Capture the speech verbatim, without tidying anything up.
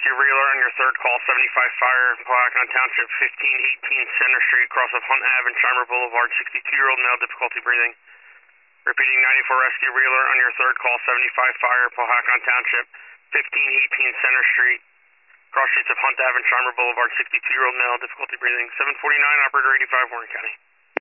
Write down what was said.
Rescue Reeler on your third call, seventy-five Fire, Powhatan Township, fifteen eighteen Center Street, cross of Hunt Ave and Shimer Boulevard, sixty-two-year-old male, difficulty breathing. Repeating, ninety-four Rescue Reeler on your third call, seventy-five Fire, Powhatan Township, fifteen eighteen Center Street, cross streets of Hunt Ave and Shimer Boulevard, sixty-two-year-old male, difficulty breathing. seven forty-nine, Operator eighty-five, Warren County.